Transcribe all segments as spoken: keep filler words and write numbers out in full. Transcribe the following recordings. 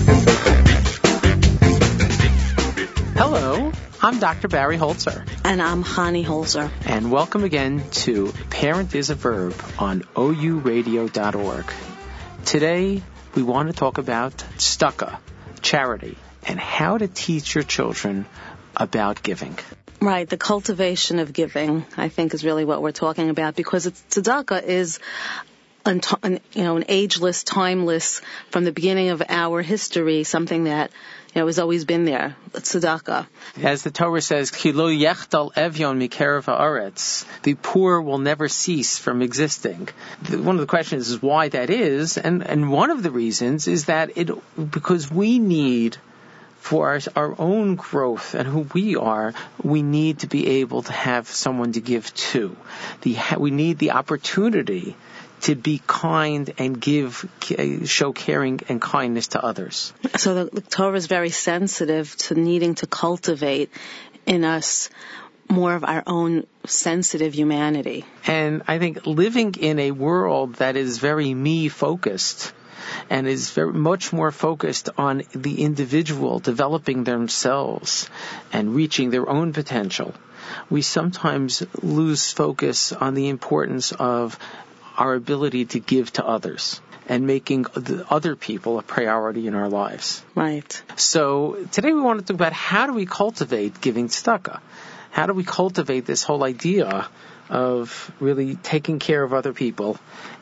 Hello, I'm Doctor Barry Holzer. And I'm Hani Holzer. And welcome again to Parent is a Verb on O U radio dot org. Today, we want to talk about tzedakah, charity, and how to teach your children about giving. Right, the cultivation of giving, I think, is really what we're talking about, because it's, tzedakah is an, an, you know, an ageless, timeless, from the beginning of our history, something that you know, has always been there, tzedakah. As the Torah says, Ki lo yechdal evyon mikerav haaretz, the poor will never cease from existing. One of the questions is why that is, and, and one of the reasons is that it because we need, for our, our own growth and who we are, we need to be able to have someone to give to. The, we need the opportunity to be kind and give, show caring and kindness to others. So the, the Torah is very sensitive to needing to cultivate in us more of our own sensitive humanity. And I think living in a world that is very me-focused and is very much more focused on the individual developing themselves and reaching their own potential, we sometimes lose focus on the importance of our ability to give to others and making the other people a priority in our lives. Right. So today we want to talk about how do we cultivate giving tzedakah? How do we cultivate this whole idea of really taking care of other people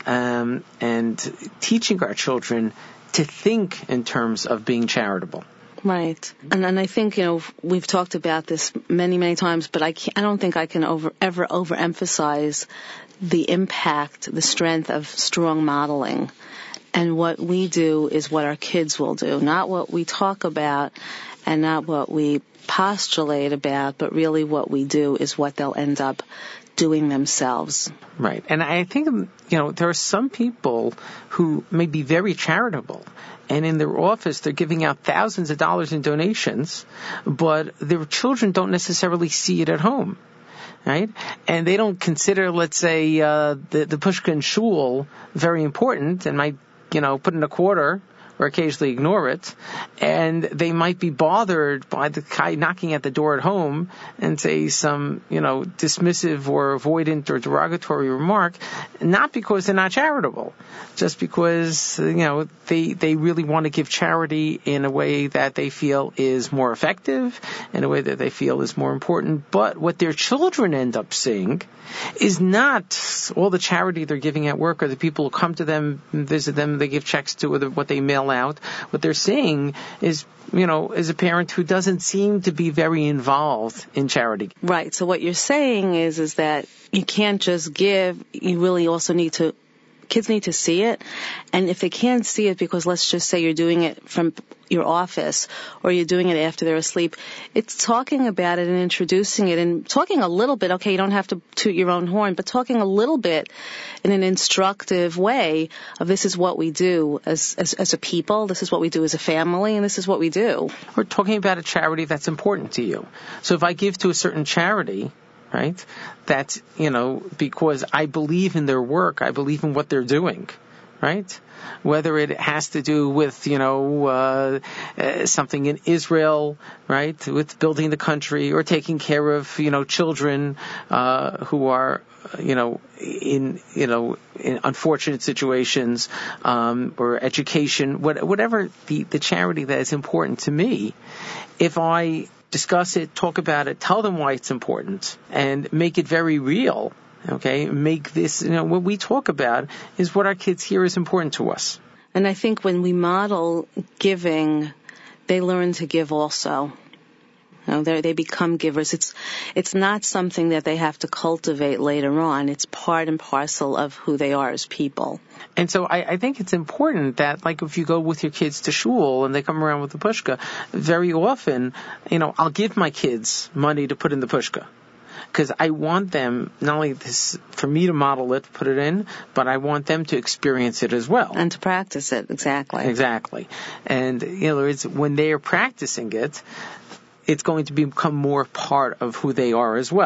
um, and teaching our children to think in terms of being charitable? Right. And and I think, you know, we've talked about this many, many times, but I can't, I don't think I can over, ever overemphasize the impact, the strength of strong modeling. And what we do is what our kids will do, not what we talk about and not what we postulate about, but really what we do is what they'll end up doing themselves. Right. And I think, you know, there are some people who may be very charitable, and in their office they're giving out thousands of dollars in donations, but their children don't necessarily see it at home. Right? And they don't consider, let's say, uh, the, the Pushkin shul very important and might, you know, put in a quarter or occasionally ignore it. And they might be bothered by the guy knocking at the door at home and say some, you know, dismissive or avoidant or derogatory remark, not because they're not charitable, just because, you know, they, they really want to give charity in a way that they feel is more effective, in a way that they feel is more important. But what their children end up seeing is not all the charity they're giving at work or the people who come to them and visit them, they give checks to, or the, what they mail out. What they're seeing is, you know, is a parent who doesn't seem to be very involved in charity. Right. So what you're saying is, is that you can't just give, you really also need to, kids need to see it. And if they can't see it because let's just say you're doing it from your office or you're doing it after they're asleep, it's talking about it and introducing it and talking a little bit. Okay, you don't have to toot your own horn, but talking a little bit in an instructive way of this is what we do as, as, as a people, this is what we do as a family, and this is what we do. We're talking about a charity that's important to you. So if I give to a certain charity, right, that's, you know, because I believe in their work, I believe in what they're doing, right? Whether it has to do with, you know, uh, uh, something in Israel, right, with building the country or taking care of, you know, children uh, who are, you know, in, you know, in unfortunate situations, um, or education, what, whatever the, the charity that is important to me, if I discuss it, talk about it, tell them why it's important, and make it very real. Okay, make this, you know, what we talk about is what our kids hear is important to us. And I think when we model giving, they learn to give also. You know, they become givers. It's it's not something that they have to cultivate later on. It's part and parcel of who they are as people. And so I, I think it's important that, like, if you go with your kids to shul and they come around with the pushka, very often, you know, I'll give my kids money to put in the pushka. Because I want them, not only this, for me to model it, put it in, but I want them to experience it as well. And to practice it, exactly. Exactly. And, you know, it's, when they are practicing it, it's going to become more part of who they are as well.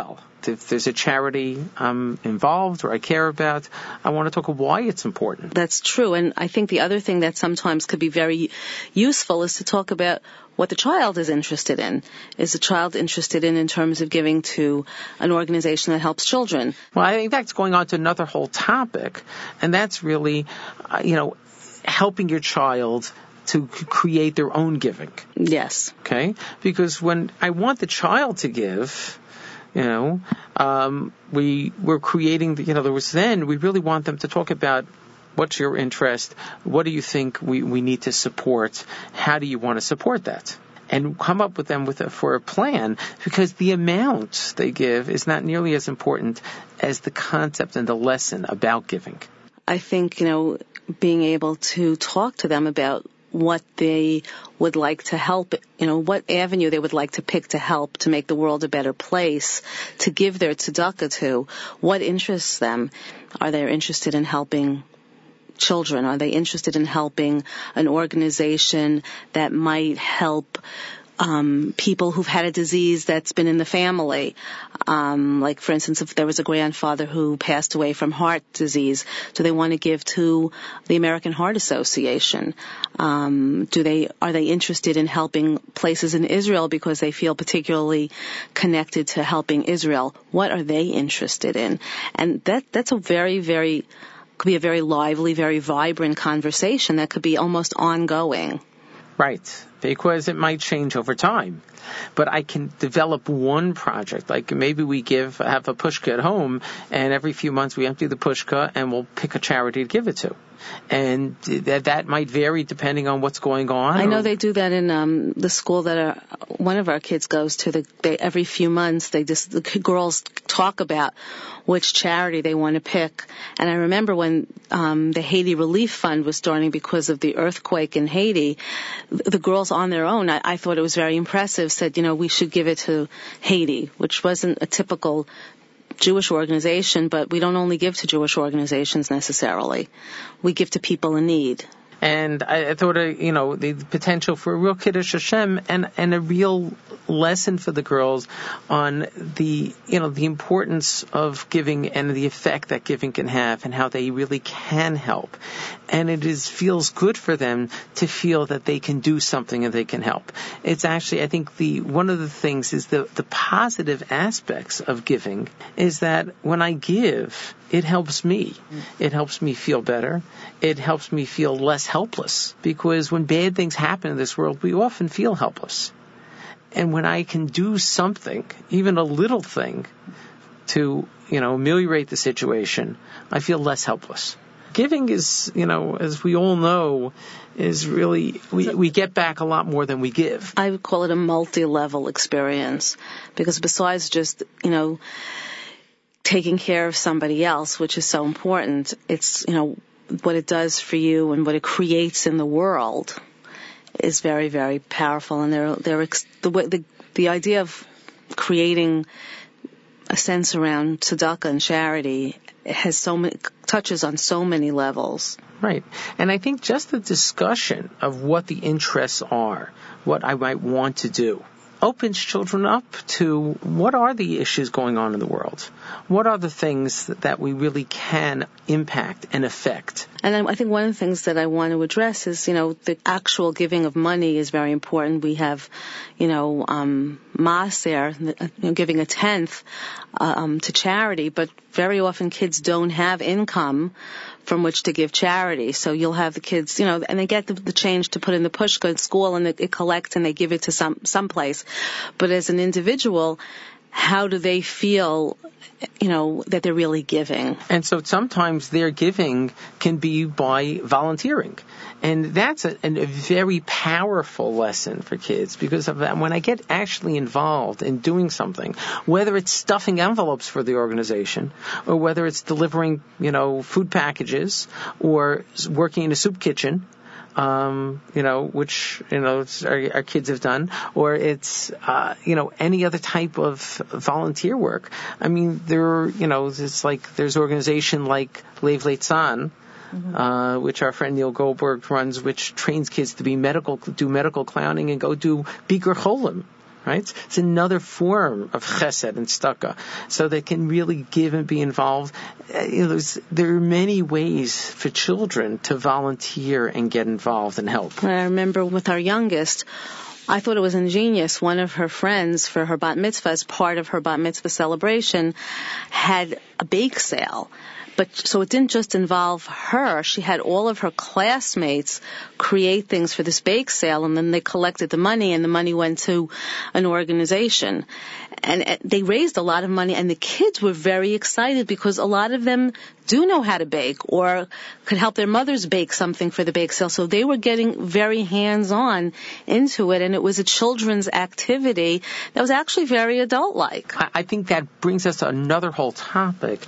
if there's a charity I'm involved or I care about, I want to talk about why it's important. That's true. And I think the other thing that sometimes could be very useful is to talk about what the child is interested in. Is the child interested in in terms of giving to an organization that helps children? Well, I think that's going on to another whole topic, and that's really, uh, you know, helping your child to create their own giving. Yes. Okay? Because when I want the child to give, you know, um, we, we're creating, the, in other words, then we really want them to talk about what's your interest, what do you think we, we need to support, how do you want to support that? And come up with them with a, for a plan, because the amount they give is not nearly as important as the concept and the lesson about giving. I think, you know, being able to talk to them about what they would like to help, you know, what avenue they would like to pick to help to make the world a better place, to give their tzedakah to, what interests them. Are they interested in helping children? Are they interested in helping an organization that might help um, people who've had a disease that's been in the family? Um, like, for instance, if there was a grandfather who passed away from heart disease, do they want to give to the American Heart Association? Um, do they are they interested in helping places in Israel because they feel particularly connected to helping Israel? What are they interested in? And that that's a very, very could be a very lively, very vibrant conversation that could be almost ongoing. Right, because it might change over time. But I can develop one project, like maybe we give, have a pushka at home, and every few months we empty the pushka and we'll pick a charity to give it to. And that that might vary depending on what's going on. I know they do that in um, the school that our, one of our kids goes to. The, they, every few months, they just the girls talk about which charity they want to pick. And I remember when um, the Haiti Relief Fund was starting because of the earthquake in Haiti, the girls on their own, I, I thought it was very impressive, said, you know, we should give it to Haiti, which wasn't a typical Jewish organization, but we don't only give to Jewish organizations necessarily. We give to people in need. And I, I thought, uh, you know, the potential for a real Kiddush Hashem and, and a real lesson for the girls on the, you know, the importance of giving and the effect that giving can have and how they really can help. And it is feels good for them to feel that they can do something and they can help. It's actually, I think the one of the things is the, the positive aspects of giving is that when I give, it helps me. It helps me feel better. It helps me feel less helpless, because when bad things happen in this world, we often feel helpless. And when I can do something, even a little thing, to, you know, ameliorate the situation, I feel less helpless. Giving is, you know, as we all know, is really, we, we get back a lot more than we give. I would call it a multi-level experience, because besides just, you know, taking care of somebody else, which is so important, it's, you know, what it does for you and what it creates in the world is very, very powerful. And they're, they're, the, the, the idea of creating a sense around tzedakah and charity has so many, touches on so many levels. Right. And I think just the discussion of what the interests are, what I might want to do, opens children up to what are the issues going on in the world? What are the things that we really can impact and affect? And I think one of the things that I want to address is, you know, the actual giving of money is very important. We have, you know, um, maaser, you know, giving a tenth um, to charity, but very often kids don't have income from which to give charity. So you'll have the kids, you know, and they get the, the change to put in the pushka at school, and it, it collects and they give it to some someplace. But as an individual, how do they feel, you know, that they're really giving? And so sometimes their giving can be by volunteering. And that's a, a very powerful lesson for kids, because of that, when I get actually involved in doing something, whether it's stuffing envelopes for the organization, or whether it's delivering, you know, food packages, or working in a soup kitchen, Um, you know, which, you know, our, our kids have done, or it's, uh, you know, any other type of volunteer work. I mean, there, you know, it's like, there's organization like Lev Leitzan, mm-hmm. uh, which our friend Neil Goldberg runs, which trains kids to be medical, do medical clowning and go do Bikur Cholim, right? It's another form of chesed and tzedakah, so they can really give and be involved. You know, there's, there are many ways for children to volunteer and get involved and help. I remember with our youngest, I thought it was ingenious. One of her friends, for her bat mitzvah, as part of her bat mitzvah celebration, had a bake sale. But so it didn't just involve her. She had all of her classmates create things for this bake sale, and then they collected the money, and the money went to an organization. And they raised a lot of money, and the kids were very excited because a lot of them do know how to bake or could help their mothers bake something for the bake sale. So they were getting very hands-on into it, and it was a children's activity that was actually very adult-like. I think that brings us to another whole topic,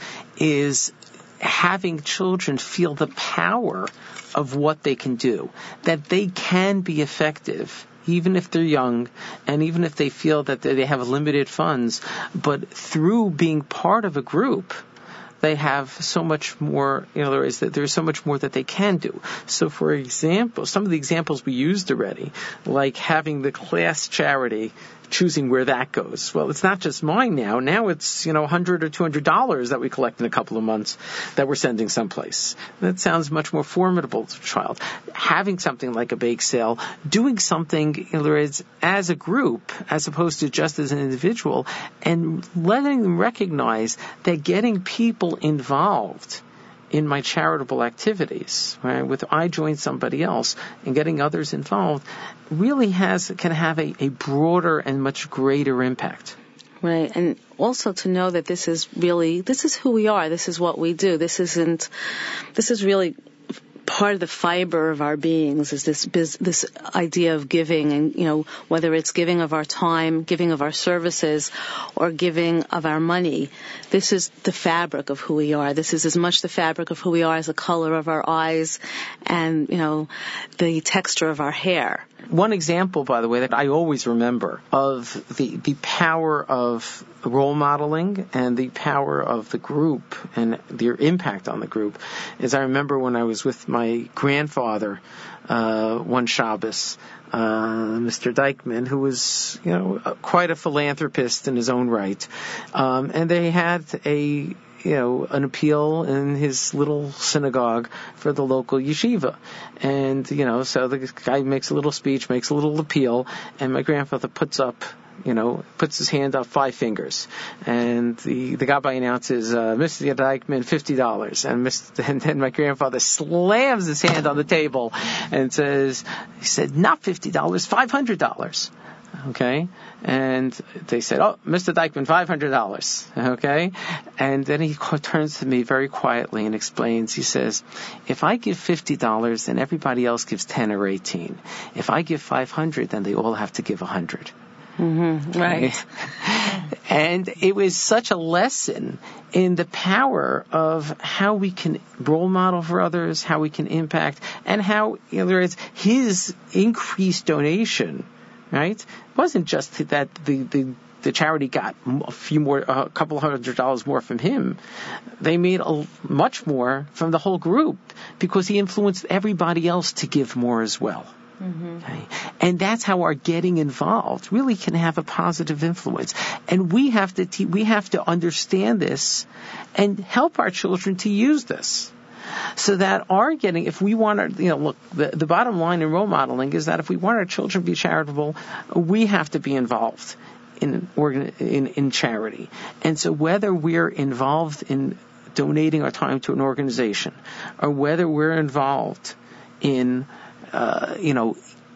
is having children feel the power of what they can do, that they can be effective, even if they're young, and even if they feel that they have limited funds, but through being part of a group, they have so much more, you know, there is that there's so much more that they can do. So, for example, some of the examples we used already, like having the class charity, choosing where that goes. Well, it's not just mine now. Now it's, you know, one hundred or two hundred dollars that we collect in a couple of months that we're sending someplace. That sounds much more formidable to a child. Having something like a bake sale, doing something, you know, as a group, as opposed to just as an individual, and letting them recognize that getting people involved in my charitable activities, right, with I join somebody else and getting others involved, really has can have a, a broader and much greater impact. Right, and also to know that this is really, this is who we are, this is what we do, this isn't, this is really part of the fiber of our beings, is this this idea of giving, and, you know, whether it's giving of our time, giving of our services, or giving of our money. This is the fabric of who we are. This is as much the fabric of who we are as the color of our eyes and, you know, the texture of our hair. One example, by the way, that I always remember of the, the power of role modeling and the power of the group and their impact on the group is I remember when I was with my grandfather uh, one Shabbos, uh, Mister Dykman, who was, you know, quite a philanthropist in his own right, um, and they had a you know, an appeal in his little synagogue for the local yeshiva. And, you know, so the guy makes a little speech, makes a little appeal, and my grandfather puts up, you know, puts his hand up five fingers. And the, the gabbai announces, uh, Mister Dykman, fifty dollars. And, Mister and then my grandfather slams his hand on the table and says, he said, not fifty dollars, five hundred dollars. Okay, and they said, oh, Mister Dykman, five hundred dollars, okay? And then he turns to me very quietly and explains, he says, if I give fifty dollars, then everybody else gives ten or eighteen. If I give five hundred, then they all have to give one hundred. Mm-hmm. Right. Okay? And it was such a lesson in the power of how we can role model for others, how we can impact, and how, you know, there is his increased donation, right? It wasn't just that the, the, the charity got a few more, a couple hundred dollars more from him. They made a, much more from the whole group because he influenced everybody else to give more as well. Mm-hmm. Okay? And that's how our getting involved really can have a positive influence. And we have to te- we have to understand this and help our children to use this. So that our getting, if we want our, you know, look, the, the bottom line in role modeling is that if we want our children to be charitable, we have to be involved in, organ, in, in charity. And so whether we're involved in donating our time to an organization, or whether we're involved in, uh, you know,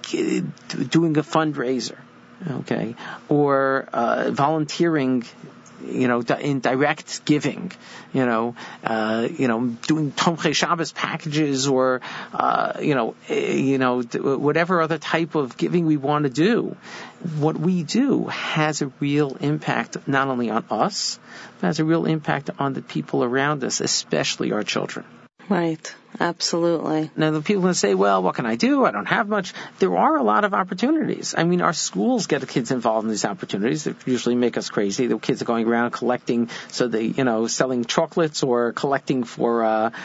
doing a fundraiser, okay, or uh, volunteering, you know, in direct giving, you know, uh, you know, doing Tomchei Shabbos packages, or, uh, you know, you know, whatever other type of giving we want to do. What we do has a real impact not only on us, but has a real impact on the people around us, especially our children. Right. Absolutely. Now, the people can say, well, what can I do? I don't have much. There are a lot of opportunities. I mean, our schools get the kids involved in these opportunities that usually make us crazy. The kids are going around collecting, so they, you know, selling chocolates or collecting for, uh,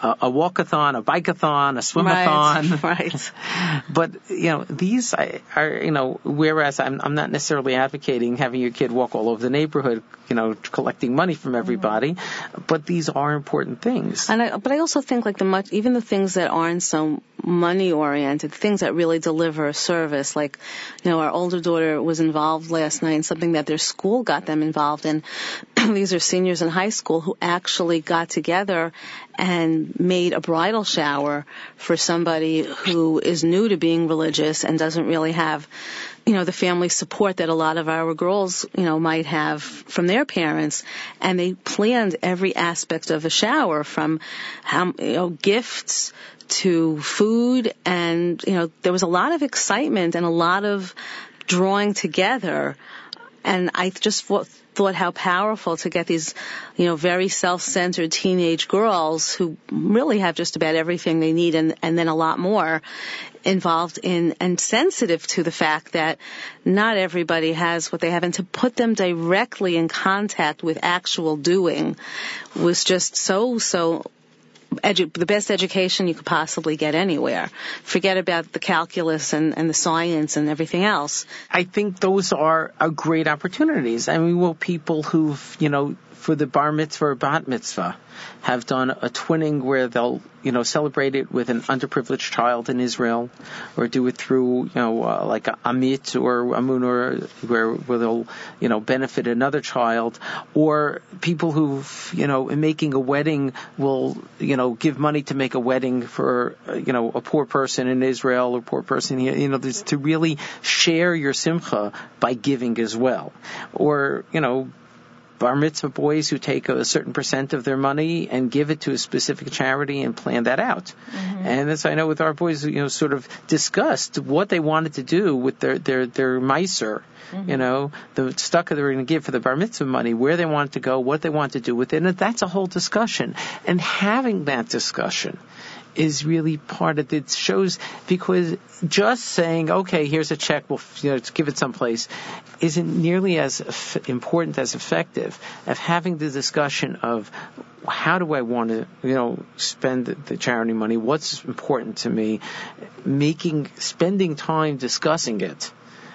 a, a walkathon, a bikeathon, a swimathon. Right, right. But, you know, these are, you know, whereas I'm, I'm not necessarily advocating having your kid walk all over the neighborhood, you know, collecting money from everybody, mm-hmm. but these are important things. And I, but I also think like the much, even the things that aren't so money oriented, things that really deliver a service, like, you know, our older daughter was involved last night in something that their school got them involved in. These are seniors in high school who actually got together and made a bridal shower for somebody who is new to being religious and doesn't really have, you know, the family support that a lot of our girls, you know, might have from their parents. And they planned every aspect of a shower, from how, you know, gifts to food. And, you know, there was a lot of excitement and a lot of drawing together. And I just thought, thought how powerful to get these, you know, very self-centered teenage girls who really have just about everything they need and, and then a lot more involved in and sensitive to the fact that not everybody has what they have, and to put them directly in contact with actual doing was just so, so Edu- the best education you could possibly get anywhere. Forget about the calculus and, and the science and everything else. I think those are, are great opportunities. I mean, well, people who've, you know, for the bar mitzvah or bat mitzvah, have done a twinning where they'll, you know, celebrate it with an underprivileged child in Israel, or do it through, you know, uh, like a Amit or Amunah, where, where they'll, you know, benefit another child, or people who, you know, in making a wedding will, you know, give money to make a wedding for, uh, you know, a poor person in Israel or poor person here, you know, to really share your simcha by giving as well. Or, you know, bar mitzvah boys who take a certain percent of their money and give it to a specific charity and plan that out. Mm-hmm. And as I know with our boys, you know, sort of discussed what they wanted to do with their, their, their miser, mm-hmm. you know, the stucca they were going to give for the bar mitzvah money, where they wanted to go, what they wanted to do with it. And that's a whole discussion. And having that discussion is really part of it. Shows, because just saying, okay, here's a check, we'll, you know, give it someplace, isn't nearly as important as effective of having the discussion of how do I want to, you know, spend the charity money, what's important to me, making, spending time discussing it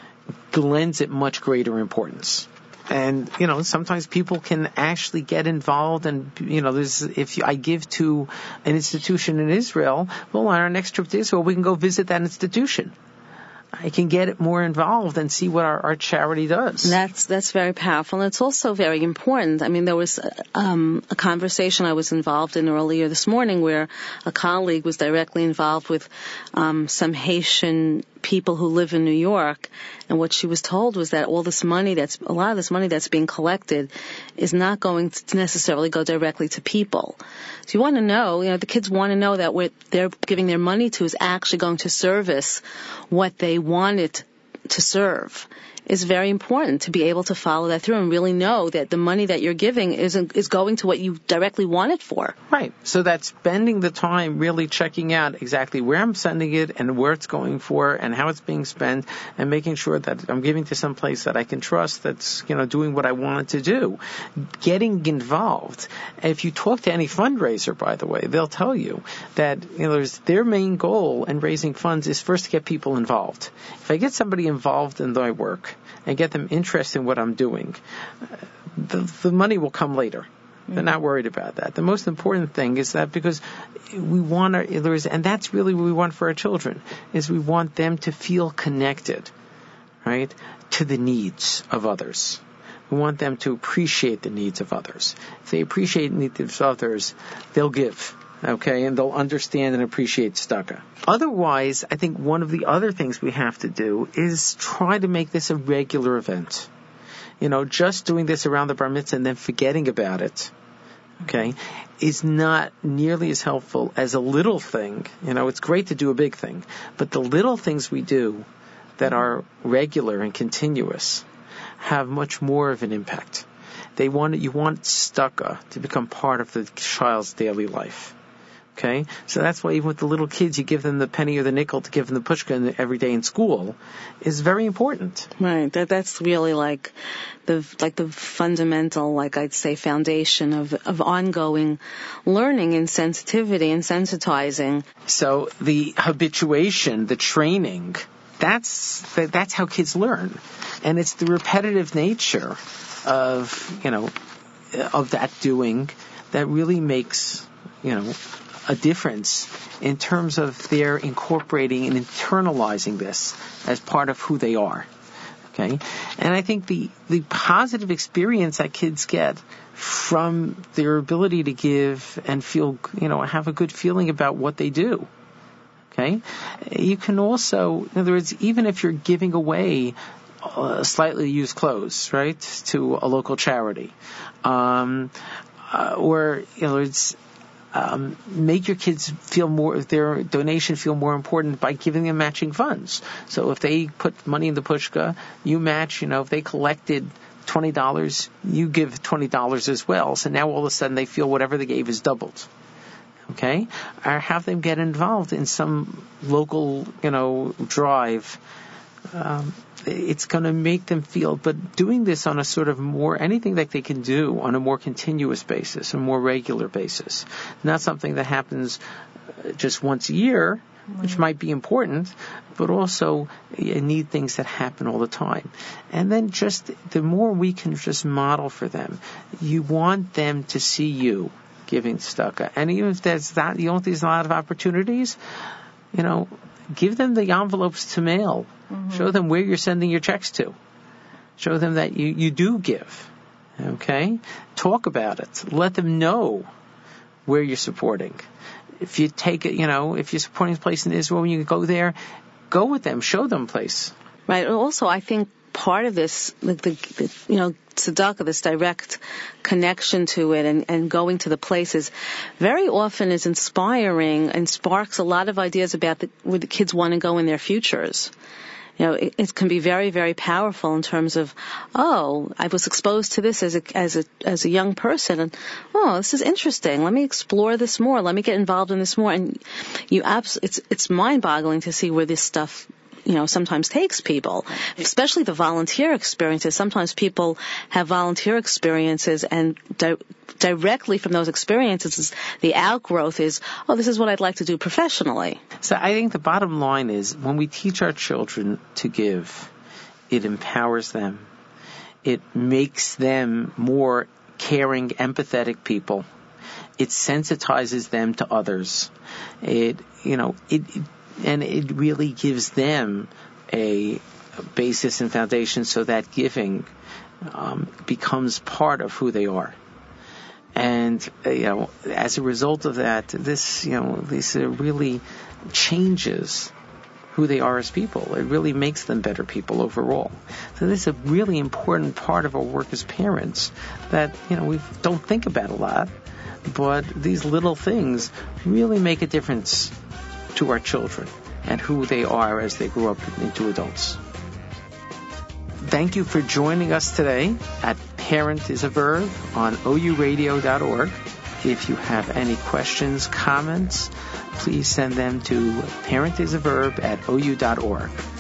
lends it much greater importance. And, you know, sometimes people can actually get involved, and, you know, there's, if I give to an institution in Israel, well, on our next trip to Israel, we can go visit that institution. I can get it more involved and see what our, our charity does. That's that's very powerful, and it's also very important. I mean, there was um, a conversation I was involved in earlier this morning where a colleague was directly involved with um, some Haitian people who live in New York, and what she was told was that all this money that's, a lot of this money that's being collected is not going to necessarily go directly to people. So you want to know, you know, the kids want to know that what they're giving their money to is actually going to service what they want it to serve. Is very important to be able to follow that through and really know that the money that you're giving is is going to what you directly want it for. Right. So that's spending the time really checking out exactly where I'm sending it and where it's going for and how it's being spent, and making sure that I'm giving to some place that I can trust, that's, you know, doing what I want it to do. Getting involved. If you talk to any fundraiser, by the way, they'll tell you that, you know, there's, their main goal in raising funds is first to get people involved. If I get somebody involved in my work and get them interested in what I'm doing, the, the money will come later. They're not worried about that. The most important thing is that, because we want our, and that's really what we want for our children, is we want them to feel connected, right, to the needs of others. We want them to appreciate the needs of others. If they appreciate the needs of others, they'll give. Okay, and they'll understand and appreciate tzedakah. Otherwise, I think one of the other things we have to do is try to make this a regular event. You know, just doing this around the bar mitzvah and then forgetting about it, okay, is not nearly as helpful as a little thing. You know, it's great to do a big thing, but the little things we do that are regular and continuous have much more of an impact. They want, you want tzedakah to become part of the child's daily life. Okay, so that's why even with the little kids, you give them the penny or the nickel to give them the pushka every day in school is very important. Right. That that's really like the like the fundamental, like I'd say, foundation of of ongoing learning and sensitivity and sensitizing. So the habituation, the training, that's that's how kids learn, and it's the repetitive nature of you know of that doing that really makes you know. a difference in terms of their incorporating and internalizing this as part of who they are. Okay? And I think the, the positive experience that kids get from their ability to give and feel, you know, have a good feeling about what they do. Okay? You can also, in other words, even if you're giving away uh, slightly used clothes, right, to a local charity, um, uh, or, you know, it's, Um, make your kids feel more, their donation feel more important by giving them matching funds. So if they put money in the pushka, you match, you know, if they collected twenty dollars, you give twenty dollars as well. So now all of a sudden they feel whatever they gave is doubled. Okay? Or have them get involved in some local, you know, drive. Um, it's going to make them feel, but doing this on a sort of more, anything that they can do on a more continuous basis, a more regular basis, not something that happens just once a year, which might be important, but also you need things that happen all the time. And then just the more we can just model for them, you want them to see you giving tzedakah. And even if there's that, you don't think there's a lot of opportunities, you know, give them the envelopes to mail. Mm-hmm. Show them where you're sending your checks to. Show them that you, you do give. Okay? Talk about it. Let them know where you're supporting. If you take it, you know, if you're supporting a place in Israel and you go there, go with them. Show them a place. Right. Also, I think part of this, like the, the you know, tzedakah, this direct connection to it and, and going to the places, very often is inspiring and sparks a lot of ideas about the, where the kids want to go in their futures. You know, it, it can be very, very powerful in terms of, oh, I was exposed to this as a as a as a young person, and oh, this is interesting. Let me explore this more. Let me get involved in this more. And you, abs- it's it's mind-boggling to see where this stuff, you know, sometimes takes people, especially the volunteer experiences. Sometimes people have volunteer experiences, and di- directly from those experiences, the outgrowth is, oh, this is what I'd like to do professionally. So I think the bottom line is when we teach our children to give, it empowers them. It makes them more caring, empathetic people. It sensitizes them to others. It, you know, it, it And it really gives them a basis and foundation so that giving um, becomes part of who they are. And, uh, you know, as a result of that, this, you know, this uh, really changes who they are as people. It really makes them better people overall. So this is a really important part of our work as parents that, you know, we don't think about a lot, but these little things really make a difference to our children and who they are as they grow up into adults. Thank you for joining us today at Parent is a Verb on O U radio dot org. If you have any questions, comments, please send them to parentisaverb at O U dot org.